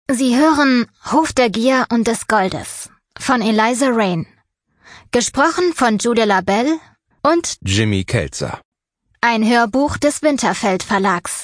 Sie hören Hof der Gier und des Goldes von Eliza Reign. Gesprochen von Julia Labelle und Jimmy Kelzer. Ein Hörbuch des Winterfeld Verlags.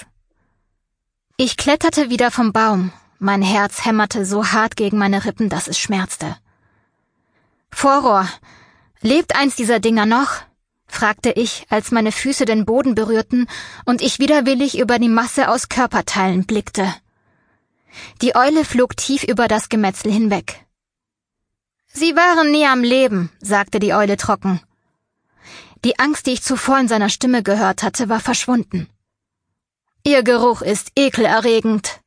Ich kletterte wieder vom Baum. Mein Herz hämmerte so hart gegen meine Rippen, dass es schmerzte. Vorrohr, lebt eins dieser Dinger noch? Fragte ich, als meine Füße den Boden berührten und ich widerwillig über die Masse aus Körperteilen blickte. Die Eule flog tief über das Gemetzel hinweg. »Sie waren nie am Leben«, sagte die Eule trocken. Die Angst, die ich zuvor in seiner Stimme gehört hatte, war verschwunden. »Ihr Geruch ist ekelerregend.«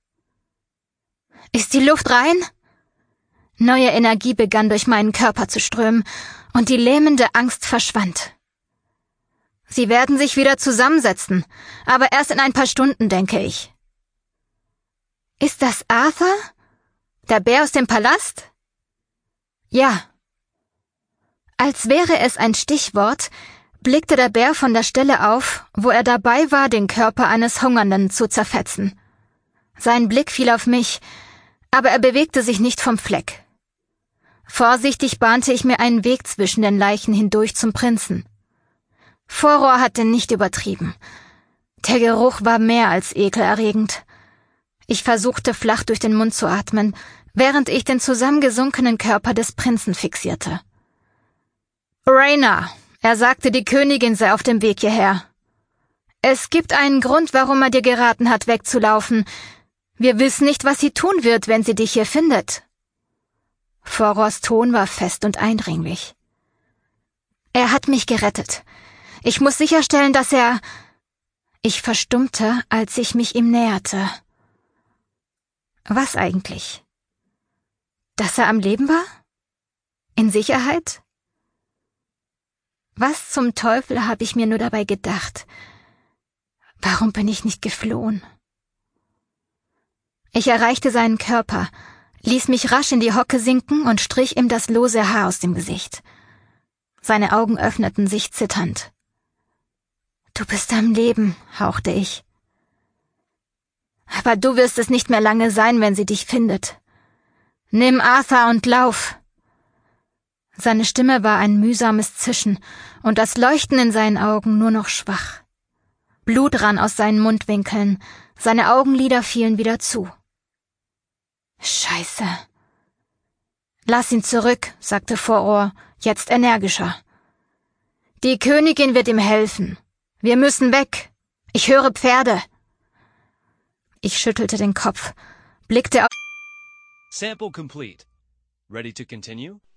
»Ist die Luft rein?« Neue Energie begann durch meinen Körper zu strömen und die lähmende Angst verschwand. »Sie werden sich wieder zusammensetzen, aber erst in ein paar Stunden, denke ich.« »Ist das Arthur? Der Bär aus dem Palast?« »Ja.« Als wäre es ein Stichwort, blickte der Bär von der Stelle auf, wo er dabei war, den Körper eines Hungernden zu zerfetzen. Sein Blick fiel auf mich, aber er bewegte sich nicht vom Fleck. Vorsichtig bahnte ich mir einen Weg zwischen den Leichen hindurch zum Prinzen. Vorrohr hatte nicht übertrieben. Der Geruch war mehr als ekelerregend. Ich versuchte flach durch den Mund zu atmen, während ich den zusammengesunkenen Körper des Prinzen fixierte. »Rhaena«, er sagte, die Königin sei auf dem Weg hierher. »Es gibt einen Grund, warum er dir geraten hat, wegzulaufen. Wir wissen nicht, was sie tun wird, wenn sie dich hier findet.« Vorrohrs Ton war fest und eindringlich. »Er hat mich gerettet. Ich muss sicherstellen, dass er...« Ich verstummte, als ich mich ihm näherte. Was eigentlich? Dass er am Leben war? In Sicherheit? Was zum Teufel habe ich mir nur dabei gedacht? Warum bin ich nicht geflohen? Ich erreichte seinen Körper, ließ mich rasch in die Hocke sinken und strich ihm das lose Haar aus dem Gesicht. Seine Augen öffneten sich zitternd. »Du bist am Leben«, hauchte ich. »Aber du wirst es nicht mehr lange sein, wenn sie dich findet. Nimm Arthur und lauf!« Seine Stimme war ein mühsames Zischen und das Leuchten in seinen Augen nur noch schwach. Blut rann aus seinen Mundwinkeln, seine Augenlider fielen wieder zu. »Scheiße!« »Lass ihn zurück«, sagte Vorrohr, jetzt energischer. »Die Königin wird ihm helfen. Wir müssen weg. Ich höre Pferde.« Ich schüttelte den Kopf, blickte auf... Sample complete. Ready to continue?